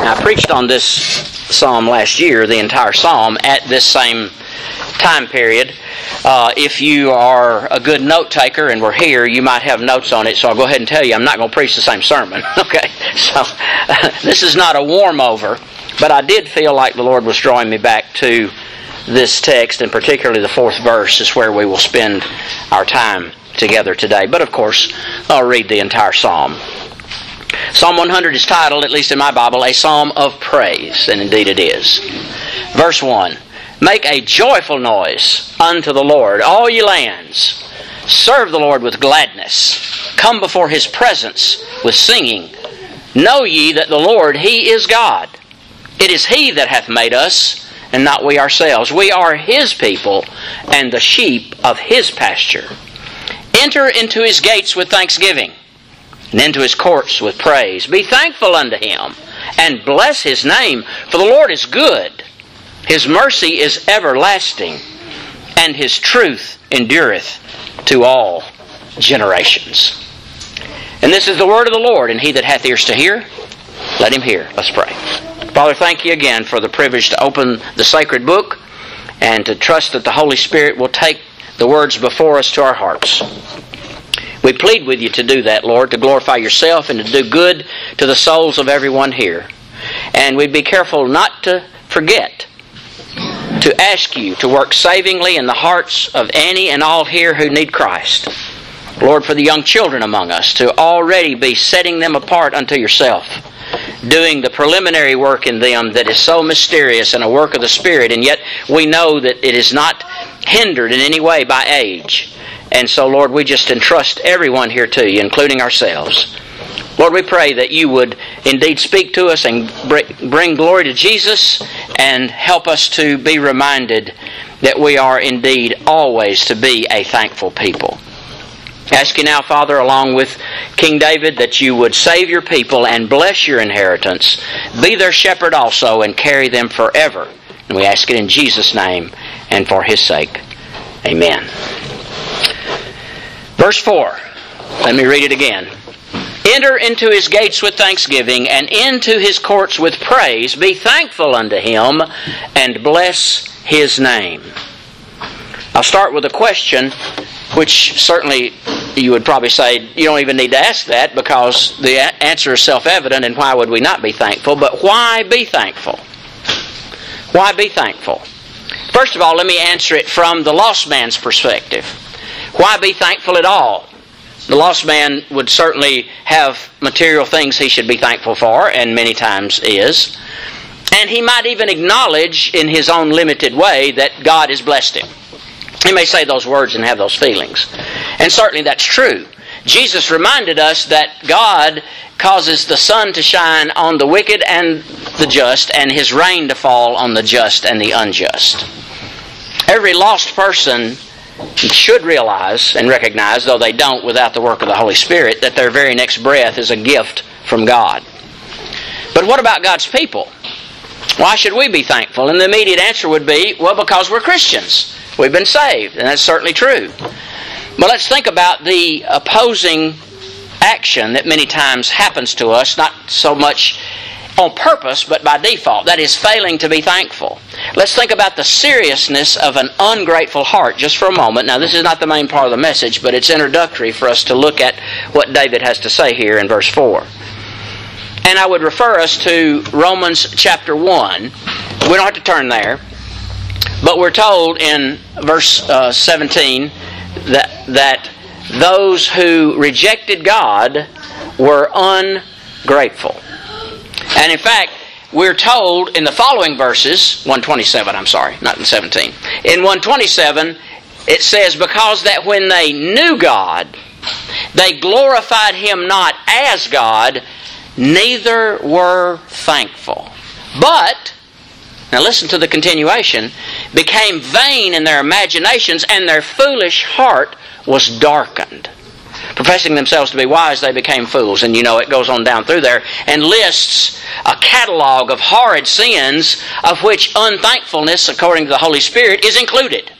Now, I preached on this psalm last year, the entire psalm, at this same time period. If you are a good note taker and we're here, you might have notes on it, so I'll go ahead and tell you I'm not going to preach the same sermon. Okay? So, this is not a warm-over, but I did feel like the Lord was drawing me back to this text, and particularly the 4th verse is where we will spend our time together today. But of course, I'll read the entire psalm. Psalm 100 is titled, at least in my Bible, a psalm of praise, and indeed it is. Verse 1, make a joyful noise unto the Lord, all ye lands. Serve the Lord with gladness. Come before His presence with singing. Know ye that the Lord, He is God. It is He that hath made us, and not we ourselves. We are His people, and the sheep of His pasture. Enter into His gates with thanksgiving, and into His courts with praise. Be thankful unto Him, and bless His name, for the Lord is good. His mercy is everlasting, and His truth endureth to all generations. And this is the word of the Lord, and he that hath ears to hear, let him hear. Let's pray. Father, thank you again for the privilege to open the sacred book and to trust that the Holy Spirit will take the words before us to our hearts. We plead with you to do that, Lord, to glorify yourself and to do good to the souls of everyone here. And we'd be careful not to forget to ask you to work savingly in the hearts of any and all here who need Christ. Lord, for the young children among us, to already be setting them apart unto yourself, doing the preliminary work in them that is so mysterious and a work of the Spirit, and yet we know that it is not hindered in any way by age. And so, Lord, we just entrust everyone here to you, including ourselves. Lord, we pray that you would indeed speak to us and bring glory to Jesus and help us to be reminded that we are indeed always to be a thankful people. Ask you now, Father, along with King David, that you would save your people and bless your inheritance. Be their shepherd also and carry them forever. And we ask it in Jesus' name and for His sake. Amen. Verse 4. Let me read it again. Enter into His gates with thanksgiving and into His courts with praise. Be thankful unto Him and bless His name. I'll start with a question, which certainly you would probably say, you don't even need to ask that because the answer is self-evident, and why would we not be thankful? But why be thankful? Why be thankful? First of all, let me answer it from the lost man's perspective. Why be thankful at all? The lost man would certainly have material things he should be thankful for, and many times is. And he might even acknowledge in his own limited way that God has blessed him. He may say those words and have those feelings. And certainly that's true. Jesus reminded us that God causes the sun to shine on the wicked and the just, and His rain to fall on the just and the unjust. Every lost person should realize and recognize, though they don't without the work of the Holy Spirit, that their very next breath is a gift from God. But what about God's people? Why should we be thankful? And the immediate answer would be, well, because we're Christians. We've been saved, and that's certainly true. But let's think about the opposing action that many times happens to us, not so much on purpose, but by default. That is failing to be thankful. Let's think about the seriousness of an ungrateful heart just for a moment. Now, this is not the main part of the message, but it's introductory for us to look at what David has to say here in verse 4. And I would refer us to Romans chapter 1. We don't have to turn there. But we're told in verse 17 that those who rejected God were ungrateful. And in fact, we're told in the following verses, 127, not in 17. In 127, it says, because that when they knew God, they glorified Him not as God, neither were thankful. But, now listen to the continuation, became vain in their imaginations, and their foolish heart was darkened. Professing themselves to be wise, they became fools. And you know, it goes on down through there and lists a catalog of horrid sins of which unthankfulness, according to the Holy Spirit, is included.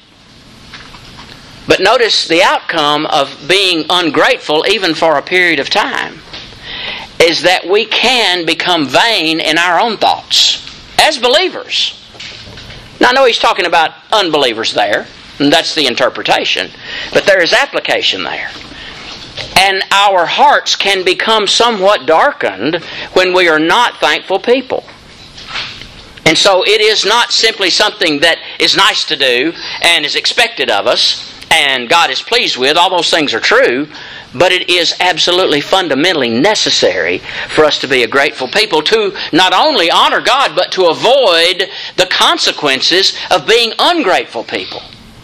But notice the outcome of being ungrateful even for a period of time. is that we can become vain in our own thoughts as believers. Now, I know he's talking about unbelievers there, and that's the interpretation, but there is application there. And our hearts can become somewhat darkened when we are not thankful people. And so it is not simply something that is nice to do and is expected of us and God is pleased with. All those things are true, but it is absolutely fundamentally necessary for us to be a grateful people, to not only honor God, but to avoid the consequences of being ungrateful people.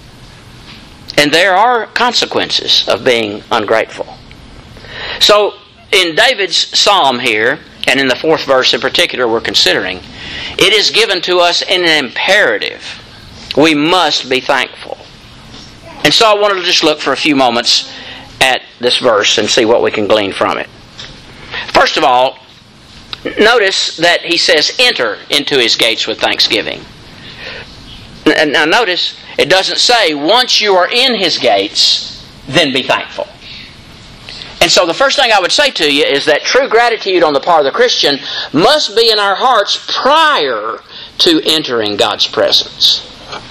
And there are consequences of being ungrateful. So, in David's psalm here, and in the 4th verse in particular we're considering, it is given to us in an imperative. We must be thankful. And so I wanted to just look for a few moments at this verse and see what we can glean from it. First of all, notice that he says, enter into his gates with thanksgiving. Now notice, it doesn't say, once you are in his gates, then be thankful. And so the first thing I would say to you is that true gratitude on the part of the Christian must be in our hearts prior to entering God's presence.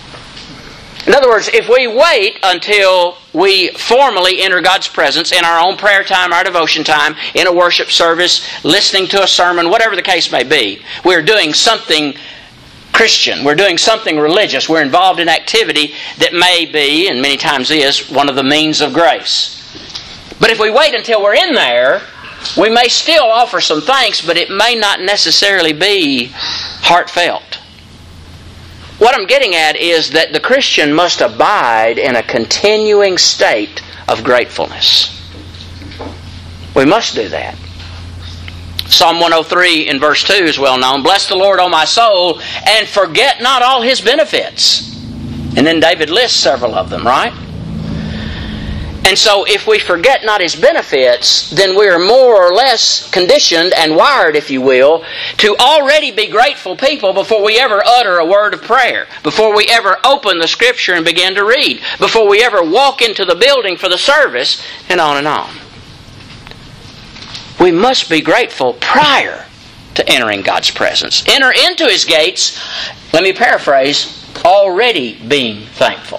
In other words, if we wait until we formally enter God's presence in our own prayer time, our devotion time, in a worship service, listening to a sermon, whatever the case may be, we're doing something Christian. We're doing something religious. We're involved in activity that may be, and many times is, one of the means of grace. But if we wait until we're in there, we may still offer some thanks, but it may not necessarily be heartfelt. What I'm getting at is that the Christian must abide in a continuing state of gratefulness. We must do that. Psalm 103 in verse 2 is well known. Bless the Lord, O my soul, and forget not all His benefits. And then David lists several of them, right? And so if we forget not His benefits, then we are more or less conditioned and wired, if you will, to already be grateful people before we ever utter a word of prayer, before we ever open the Scripture and begin to read, before we ever walk into the building for the service, and on and on. We must be grateful prior to entering God's presence. Enter into His gates, let me paraphrase, already being thankful.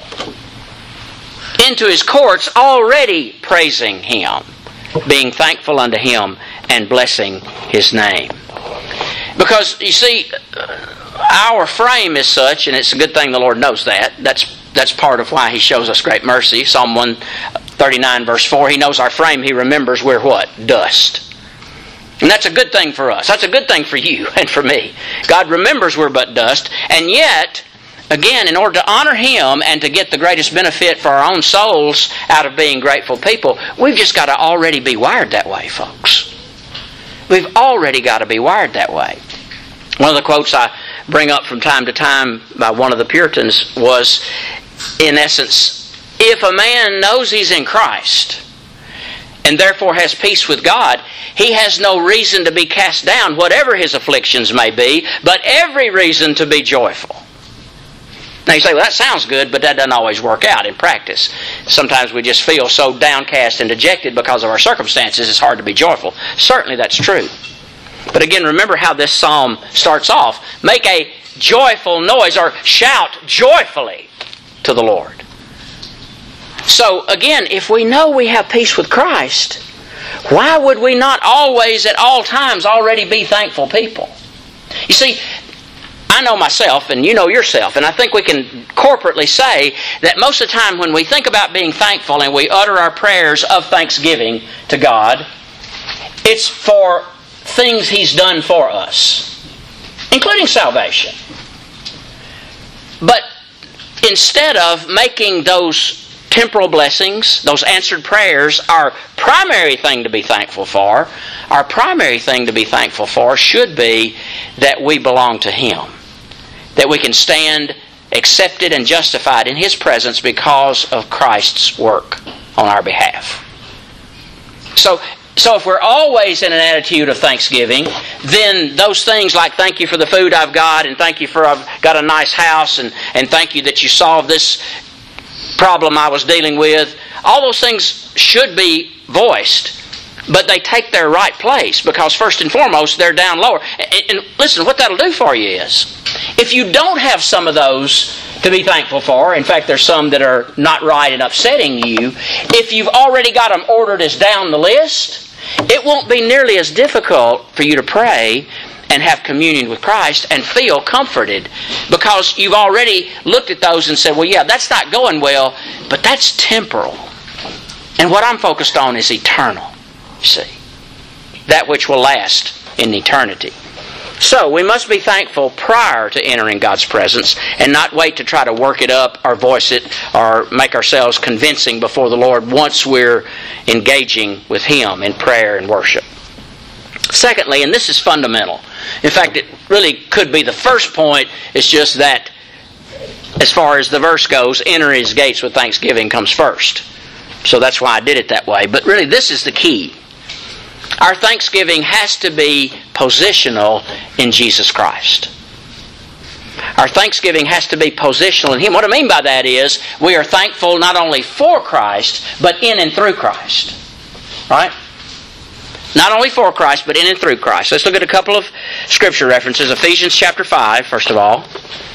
Into His courts already praising Him, being thankful unto Him and blessing His name. Because, you see, our frame is such, and it's a good thing the Lord knows that. That's part of why He shows us great mercy. Psalm 139 verse 4, He knows our frame. He remembers we're what? Dust. And that's a good thing for us. That's a good thing for you and for me. God remembers we're but dust, and yet, again, in order to honor Him and to get the greatest benefit for our own souls out of being grateful people, we've just got to already be wired that way, folks. We've already got to be wired that way. One of the quotes I bring up from time to time by one of the Puritans was, in essence, if a man knows he's in Christ and therefore has peace with God, he has no reason to be cast down, whatever his afflictions may be, but every reason to be joyful. Now you say, well, that sounds good, but that doesn't always work out in practice. Sometimes we just feel so downcast and dejected because of our circumstances, it's hard to be joyful. Certainly that's true. But again, remember how this psalm starts off. Make a joyful noise, or shout joyfully to the Lord. So again, if we know we have peace with Christ, why would we not always, at all times, already be thankful people? You see, I know myself, and you know yourself, and I think we can corporately say that most of the time when we think about being thankful and we utter our prayers of thanksgiving to God, it's for things He's done for us, including salvation. But instead of making those temporal blessings, those answered prayers, our primary thing to be thankful for, our primary thing to be thankful for should be that we belong to Him. That we can stand accepted and justified in His presence because of Christ's work on our behalf. So if we're always in an attitude of thanksgiving, then those things like thank you for the food I've got, and thank you for I've got a nice house, and thank you that you solved this problem I was dealing with, all those things should be voiced But they take their right place because first and foremost, they're down lower. And listen, what that'll do for you is, if you don't have some of those to be thankful for, in fact, there's some that are not right and upsetting you, if you've already got them ordered as down the list, it won't be nearly as difficult for you to pray and have communion with Christ and feel comforted because you've already looked at those and said, well, yeah, that's not going well, but that's temporal. And what I'm focused on is eternal. See, that which will last in eternity. So we must be thankful prior to entering God's presence and not wait to try to work it up or voice it or make ourselves convincing before the Lord once we're engaging with Him in prayer and worship. Secondly, and this is fundamental. In fact, it really could be the first point. It's just that as far as the verse goes, enter His gates with thanksgiving comes first. So that's why I did it that way. But really, this is the key. Our thanksgiving has to be positional in Jesus Christ. Our thanksgiving has to be positional in Him. What I mean by that is, we are thankful not only for Christ, but in and through Christ. Right? Not only for Christ, but in and through Christ. Let's look at a couple of scripture references. Ephesians chapter 5, first of all.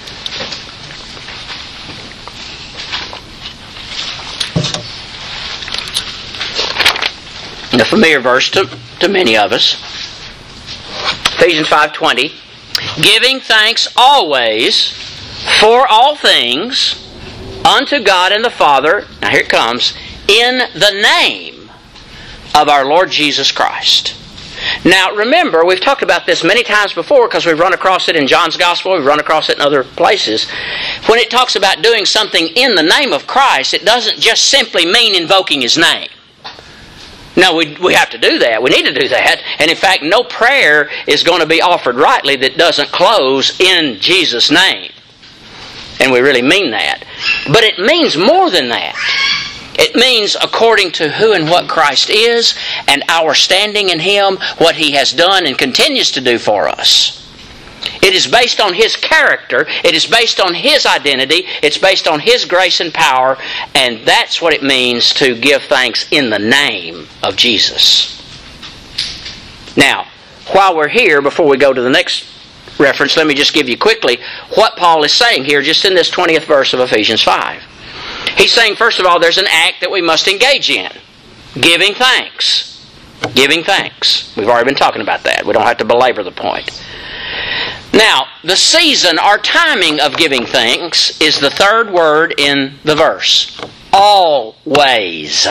A familiar verse to many of us. Ephesians 5:20. Giving thanks always for all things unto God and the Father, now here it comes, in the name of our Lord Jesus Christ. Now remember, we've talked about this many times before because we've run across it in John's Gospel, we've run across it in other places. When it talks about doing something in the name of Christ, it doesn't just simply mean invoking His name. No, we have to do that. We need to do that. And in fact, no prayer is going to be offered rightly that doesn't close in Jesus' name. And we really mean that. But it means more than that. It means according to who and what Christ is and our standing in Him, what He has done and continues to do for us. It is based on His character. It is based on His identity. It's based on His grace and power. And that's what it means to give thanks in the name of Jesus. Now, while we're here, before we go to the next reference, let me just give you quickly what Paul is saying here just in this 20th verse of Ephesians 5. He's saying, first of all, there's an act that we must engage in. Giving thanks. Giving thanks. We've already been talking about that. We don't have to belabor the point. Now, the season or timing of giving thanks is the third word in the verse. Always.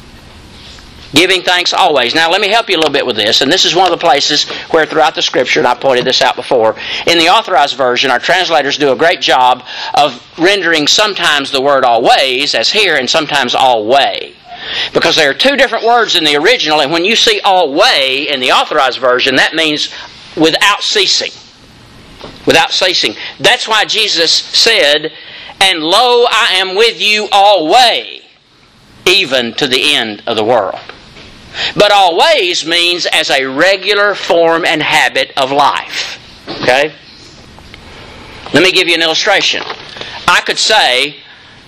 Giving thanks always. Now, let me help you a little bit with this. And this is one of the places where throughout the Scripture, and I pointed this out before, in the Authorized Version, our translators do a great job of rendering sometimes the word always as here and sometimes alway. Because there are two different words in the original, and when you see alway in the Authorized Version, that means without ceasing. Without ceasing. That's why Jesus said, and lo, I am with you alway, even to the end of the world. But always means as a regular form and habit of life. Okay? Let me give you an illustration. I could say,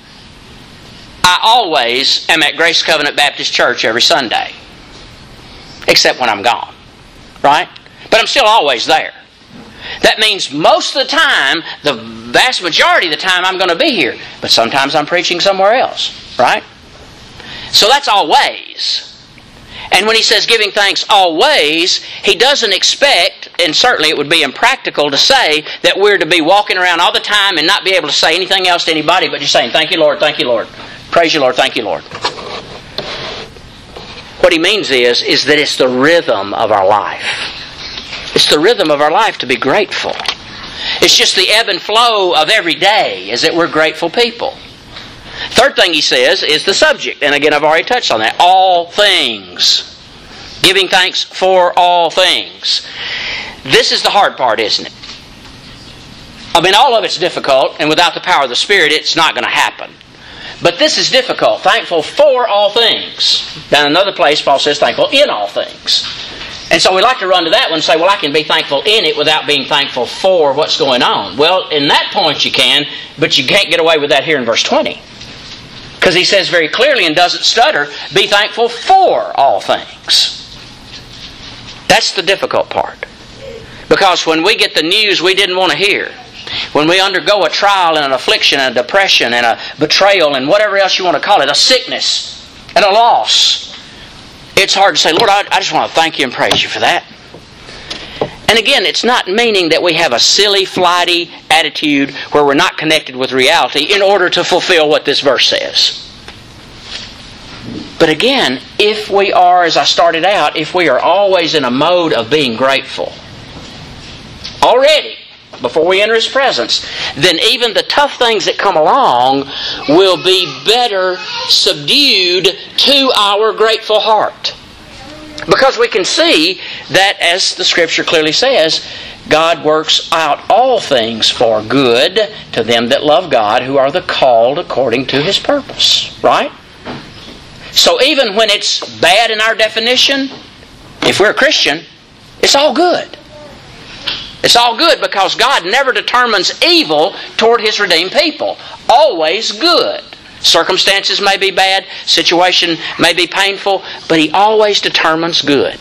I always am at Grace Covenant Baptist Church every Sunday. Except when I'm gone. Right? But I'm still always there. That means most of the time, the vast majority of the time, I'm going to be here. But sometimes I'm preaching somewhere else. Right? So that's always. And when he says giving thanks always, he doesn't expect, and certainly it would be impractical to say, that we're to be walking around all the time and not be able to say anything else to anybody but just saying, thank you, Lord, thank you, Lord. Praise you, Lord, thank you, Lord. What he means is that it's the rhythm of our life. It's the rhythm of our life to be grateful. It's just the ebb and flow of every day is that we're grateful people. Third thing he says is the subject. And again, I've already touched on that. All things. Giving thanks for all things. This is the hard part, isn't it? I mean, all of it's difficult, and without the power of the Spirit, it's not going to happen. But this is difficult. Thankful for all things. Down in another place, Paul says thankful in all things. And so we like to run to that one and say, well, I can be thankful in it without being thankful for what's going on. Well, in that point you can, but you can't get away with that here in verse 20. Because he says very clearly and doesn't stutter, be thankful for all things. That's the difficult part. Because when we get the news we didn't want to hear, when we undergo a trial and an affliction and a depression and a betrayal and whatever else you want to call it, a sickness and a loss, it's hard to say, Lord, I just want to thank You and praise You for that. And again, it's not meaning that we have a silly, flighty attitude where we're not connected with reality in order to fulfill what this verse says. But again, if we are, as I started out, if we are always in a mode of being grateful, already, before we enter His presence, then even the tough things that come along will be better subdued to our grateful heart. Because we can see that, as the Scripture clearly says, God works out all things for good to them that love God, who are the called according to His purpose. Right? So even when it's bad in our definition, if we're a Christian, it's all good. It's all good because God never determines evil toward His redeemed people. Always good. Circumstances may be bad, situation may be painful, but He always determines good.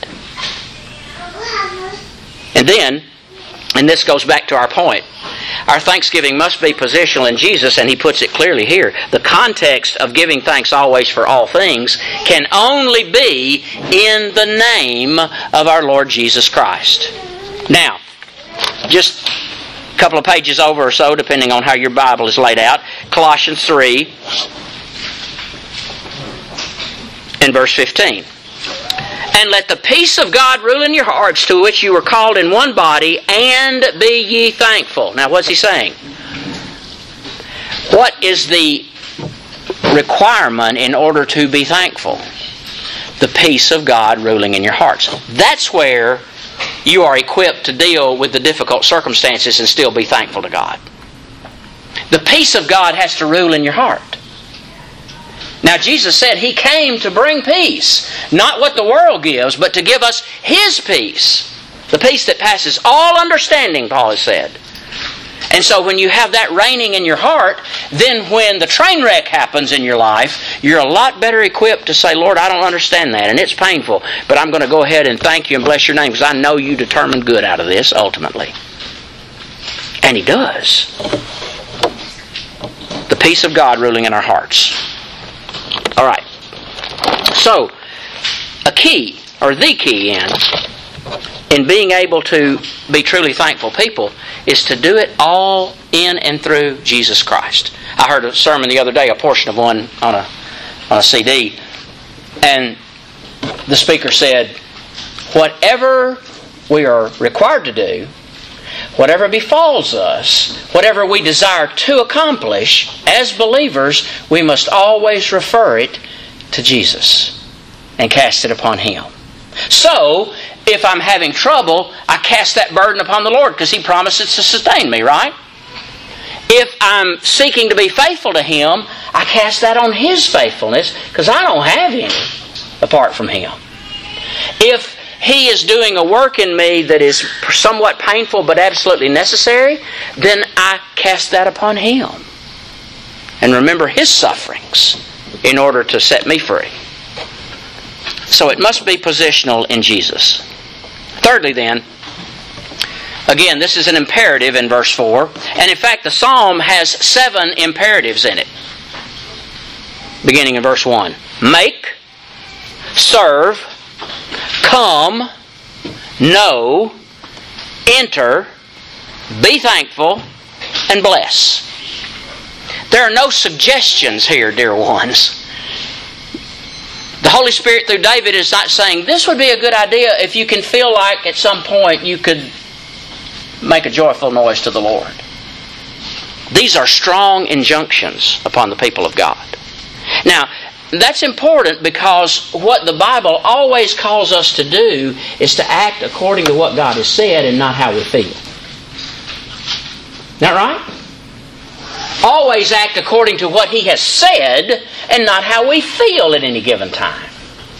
And then, and this goes back to our point, our thanksgiving must be positional in Jesus, and He puts it clearly here. The context of giving thanks always for all things can only be in the name of our Lord Jesus Christ. Now, just a couple of pages over or so, depending on how your Bible is laid out, Colossians 3 and verse 15. And let the peace of God rule in your hearts, to which you were called in one body, and be ye thankful. Now what's he saying? What is the requirement in order to be thankful? The peace of God ruling in your hearts. That's where you are equipped to deal with the difficult circumstances and still be thankful to God. The peace of God has to rule in your heart. Now Jesus said He came to bring peace. Not what the world gives, but to give us His peace. The peace that passes all understanding, Paul has said. And so when you have that reigning in your heart, then when the train wreck happens in your life, you're a lot better equipped to say, Lord, I don't understand that, and it's painful, but I'm going to go ahead and thank You and bless Your name because I know You determined good out of this ultimately. And He does. The peace of God ruling in our hearts. All right. So, a key, or the key in being able to be truly thankful people is to do it all in and through Jesus Christ. I heard a sermon the other day, a portion of one on a CD, and the speaker said, whatever we are required to do, whatever befalls us, whatever we desire to accomplish, as believers, we must always refer it to Jesus and cast it upon Him. So, if I'm having trouble, I cast that burden upon the Lord because He promises to sustain me, right? If I'm seeking to be faithful to Him, I cast that on His faithfulness because I don't have any apart from Him. If He is doing a work in me that is somewhat painful but absolutely necessary, then I cast that upon Him. And remember His sufferings in order to set me free. So it must be positional in Jesus. Thirdly then, again, this is an imperative in verse 4. And in fact, the psalm has 7 imperatives in it. Beginning in verse 1. Make, serve, come, know, enter, be thankful, and bless. There are no suggestions here, dear ones. The Holy Spirit through David is not saying, this would be a good idea if you can feel like at some point you could make a joyful noise to the Lord. These are strong injunctions upon the people of God. Now, that's important because what the Bible always calls us to do is to act according to what God has said and not how we feel. Isn't that right? Always act according to what He has said and not how we feel at any given time.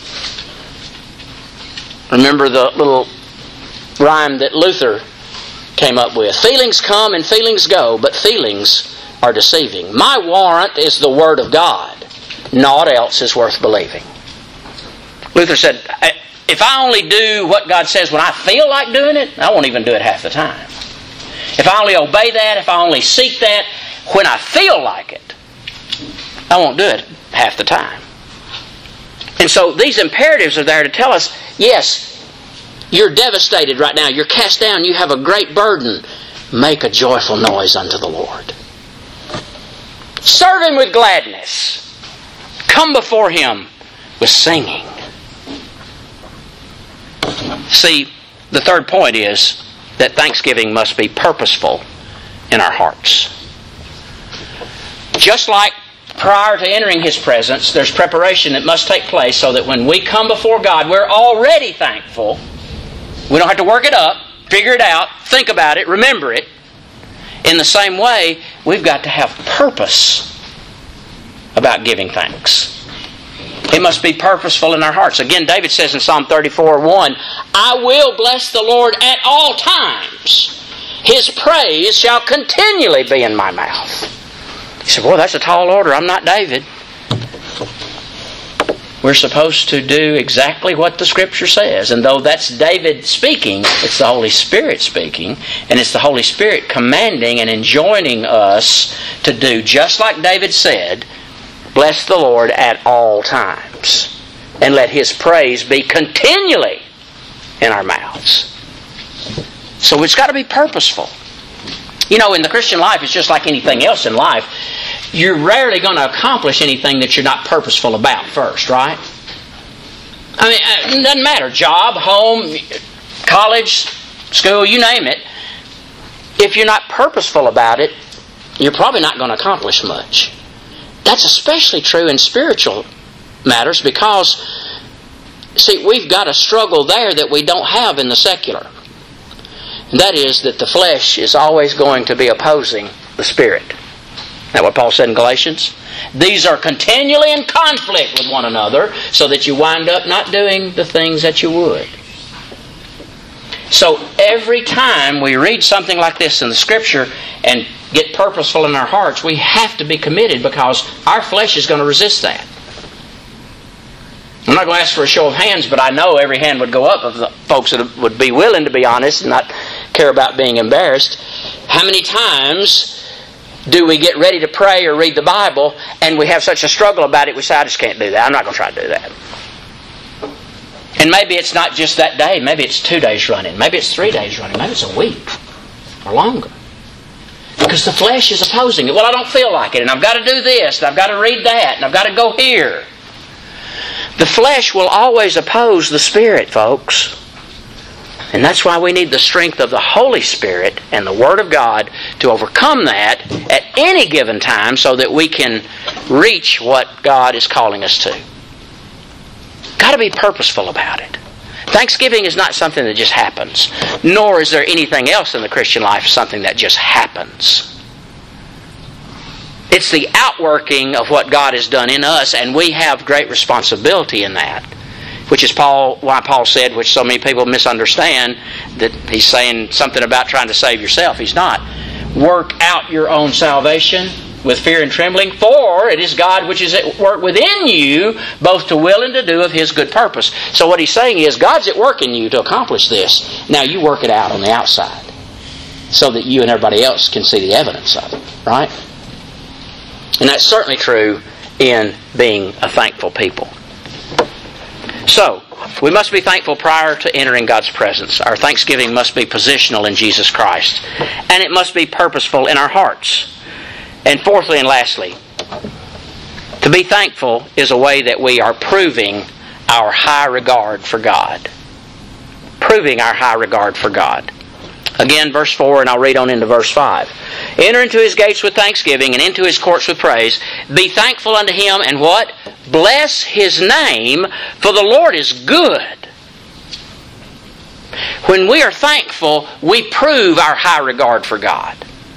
Remember the little rhyme that Luther came up with. Feelings come and feelings go, but feelings are deceiving. My warrant is the Word of God. Naught else is worth believing. Luther said, if I only do what God says when I feel like doing it, I won't even do it half the time. If I only obey that, if I only seek that when I feel like it, I won't do it half the time. And so these imperatives are there to tell us, yes, you're devastated right now. You're cast down. You have a great burden. Make a joyful noise unto the Lord. Serve Him with gladness. Come before Him with singing. See, the third point is that thanksgiving must be purposeful in our hearts. Just like prior to entering His presence, there's preparation that must take place so that when we come before God, we're already thankful. We don't have to work it up, figure it out, think about it, remember it. In the same way, we've got to have purpose about giving thanks. It must be purposeful in our hearts. Again, David says in Psalm 34:1, I will bless the Lord at all times. His praise shall continually be in my mouth. You say, boy, that's a tall order. I'm not David. We're supposed to do exactly what the Scripture says. And though that's David speaking, it's the Holy Spirit speaking. And it's the Holy Spirit commanding and enjoining us to do just like David said, bless the Lord at all times. And let His praise be continually in our mouths. So it's got to be purposeful. You know, in the Christian life, it's just like anything else in life. You're rarely going to accomplish anything that you're not purposeful about first, right? I mean, it doesn't matter. Job, home, college, school, you name it. If you're not purposeful about it, you're probably not going to accomplish much. That's especially true in spiritual matters because, see, we've got a struggle there that we don't have in the secular. And that is that the flesh is always going to be opposing the Spirit. Isn't that what Paul said in Galatians? These are continually in conflict with one another so that you wind up not doing the things that you would. So every time we read something like this in the Scripture and get purposeful in our hearts, we have to be committed because our flesh is going to resist that. I'm not going to ask for a show of hands, but I know every hand would go up of the folks that would be willing to be honest and not care about being embarrassed. How many times do we get ready to pray or read the Bible and we have such a struggle about it, we say, I just can't do that. I'm not going to try to do that. And maybe it's not just that day. Maybe it's 2 days running. Maybe it's 3 days running. Maybe it's a week or longer. Because the flesh is opposing it. Well, I don't feel like it, and I've got to do this, and I've got to read that, and I've got to go here. The flesh will always oppose the Spirit, folks. And that's why we need the strength of the Holy Spirit and the Word of God to overcome that at any given time so that we can reach what God is calling us to. Got to be purposeful about it. Thanksgiving is not something that just happens, nor is there anything else in the Christian life something that just happens. It's the outworking of what God has done in us, and we have great responsibility in that. Which is why Paul said, which so many people misunderstand, that he's saying something about trying to save yourself. He's not. Work out your own salvation with fear and trembling, for it is God which is at work within you, both to will and to do of His good purpose. So what he's saying is, God's at work in you to accomplish this. Now you work it out on the outside, so that you and everybody else can see the evidence of it. Right? And that's certainly true in being a thankful people. So, we must be thankful prior to entering God's presence. Our thanksgiving must be positional in Jesus Christ. And it must be purposeful in our hearts. And fourthly and lastly, to be thankful is a way that we are proving our high regard for God. Proving our high regard for God. Again, verse 4, and I'll read on into verse 5. Enter into His gates with thanksgiving and into His courts with praise. Be thankful unto Him and what? Bless His name, for the Lord is good. When we are thankful, we prove our high regard for God.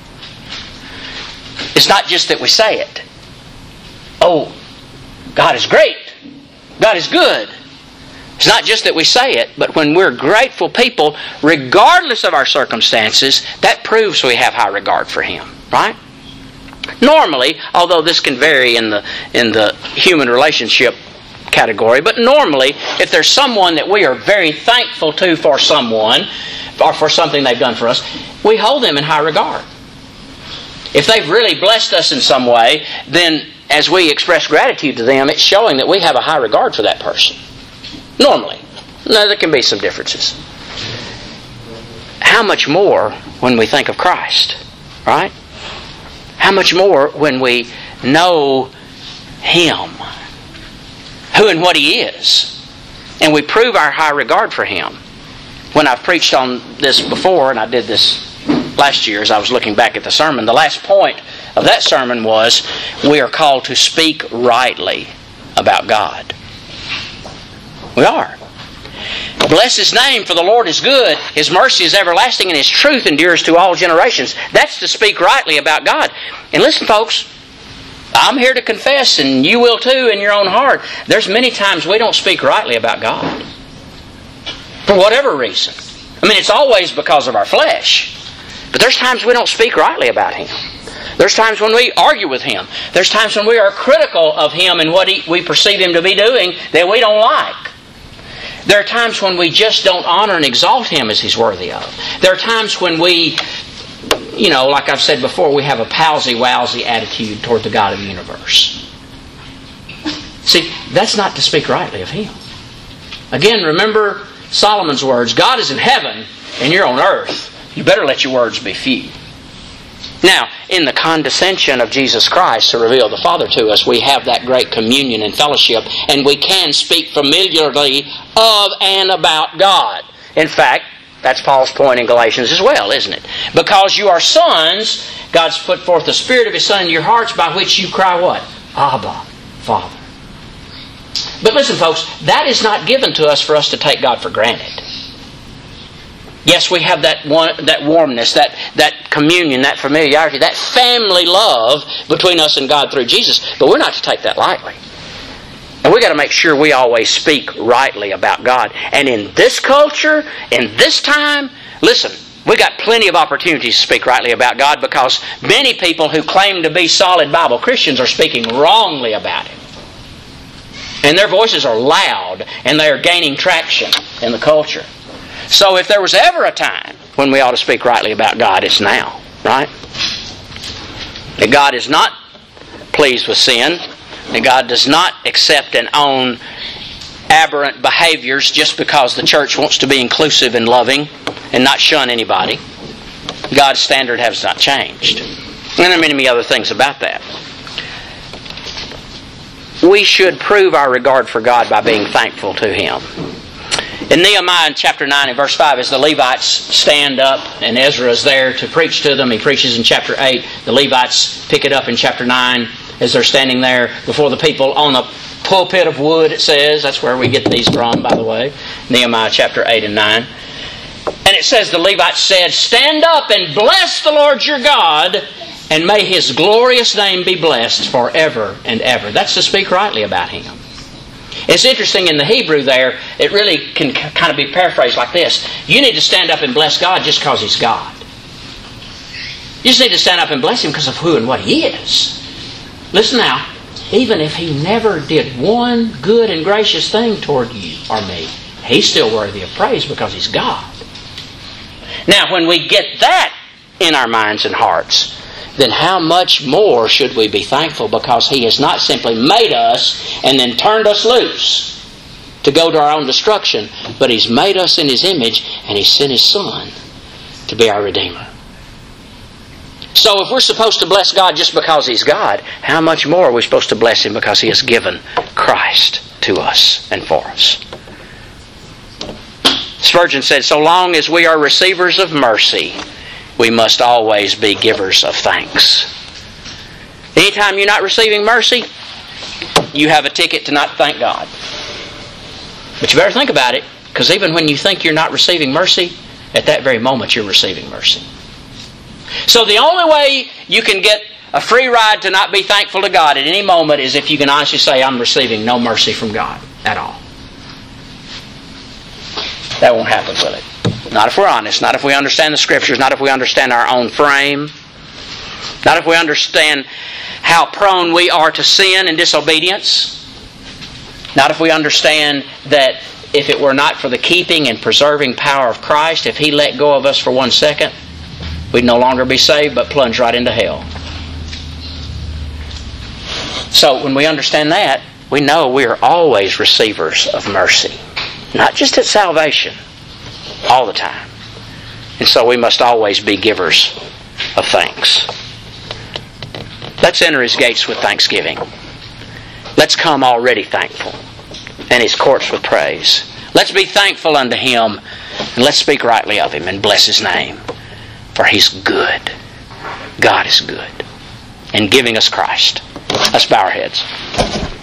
It's not just that we say it. Oh, God is great. God is good. It's not just that we say it, but when we're grateful people, regardless of our circumstances, that proves we have high regard for Him. Right? Normally, although this can vary in the human relationship category. But normally, if there's someone that we are very thankful to for someone, or for something they've done for us, we hold them in high regard. If they've really blessed us in some way, then as we express gratitude to them, it's showing that we have a high regard for that person. Normally. Now, there can be some differences. How much more when we think of Christ, right? How much more when we know Him, who and what He is, and we prove our high regard for Him. When I've preached on this before, and I did this last year as I was looking back at the sermon, the last point of that sermon was we are called to speak rightly about God. We are. Bless His name, for the Lord is good. His mercy is everlasting, and His truth endures to all generations. That's to speak rightly about God. And listen, folks, I'm here to confess, and you will too in your own heart. There's many times we don't speak rightly about God. For whatever reason. I mean, it's always because of our flesh. But there's times we don't speak rightly about Him. There's times when we argue with Him. There's times when we are critical of Him and what we perceive Him to be doing that we don't like. There are times when we just don't honor and exalt Him as He's worthy of. There are times when we, like I've said before, we have a palsy-wowsy attitude toward the God of the universe. See, that's not to speak rightly of Him. Again, remember Solomon's words, God is in heaven and you're on earth. You better let your words be few. Now, in the condescension of Jesus Christ to reveal the Father to us, we have that great communion and fellowship, and we can speak familiarly of and about God. In fact, that's Paul's point in Galatians as well, isn't it? Because you are sons, God's put forth the Spirit of His Son in your hearts, by which you cry what? Abba, Father. But listen, folks, that is not given to us for us to take God for granted. Yes, we have that warmness, that communion, that familiarity, that family love between us and God through Jesus. But we're not to take that lightly. And we've got to make sure we always speak rightly about God. And in this culture, in this time, listen, we've got plenty of opportunities to speak rightly about God, because many people who claim to be solid Bible Christians are speaking wrongly about Him. And their voices are loud, and they are gaining traction in the culture. So if there was ever a time when we ought to speak rightly about God, it's now, right? That God is not pleased with sin. That God does not accept and own aberrant behaviors just because the church wants to be inclusive and loving and not shun anybody. God's standard has not changed. And there are many other things about that. We should prove our regard for God by being thankful to Him. In Nehemiah in chapter 9 and verse 5, as the Levites stand up and Ezra is there to preach to them, he preaches in chapter 8. The Levites pick it up in chapter 9 as they're standing there before the people on a pulpit of wood, it says. That's where we get these from, by the way. Nehemiah chapter 8 and 9. And it says, the Levites said, "Stand up and bless the Lord your God, and may His glorious name be blessed forever and ever." That's to speak rightly about Him. It's interesting in the Hebrew there, it really can kind of be paraphrased like this. You need to stand up and bless God just because He's God. You just need to stand up and bless Him because of who and what He is. Listen now, even if He never did one good and gracious thing toward you or me, He's still worthy of praise because He's God. Now, when we get that in our minds and hearts, then how much more should we be thankful, because He has not simply made us and then turned us loose to go to our own destruction, but He's made us in His image and He sent His Son to be our Redeemer. So if we're supposed to bless God just because He's God, how much more are we supposed to bless Him because He has given Christ to us and for us? Spurgeon said, "So long as we are receivers of mercy, we must always be givers of thanks." Anytime you're not receiving mercy, you have a ticket to not thank God. But you better think about it, because even when you think you're not receiving mercy, at that very moment you're receiving mercy. So the only way you can get a free ride to not be thankful to God at any moment is if you can honestly say, "I'm receiving no mercy from God at all." That won't happen, will it? Not if we're honest. Not if we understand the Scriptures. Not if we understand our own frame. Not if we understand how prone we are to sin and disobedience. Not if we understand that if it were not for the keeping and preserving power of Christ, if He let go of us for 1 second, we'd no longer be saved but plunge right into hell. So when we understand that, we know we are always receivers of mercy. Not just at salvation, all the time. And so we must always be givers of thanks. Let's enter His gates with thanksgiving. Let's come already thankful, and His courts with praise. Let's be thankful unto Him, and let's speak rightly of Him and bless His name. For He's good. God is good. And giving us Christ. Let's bow our heads.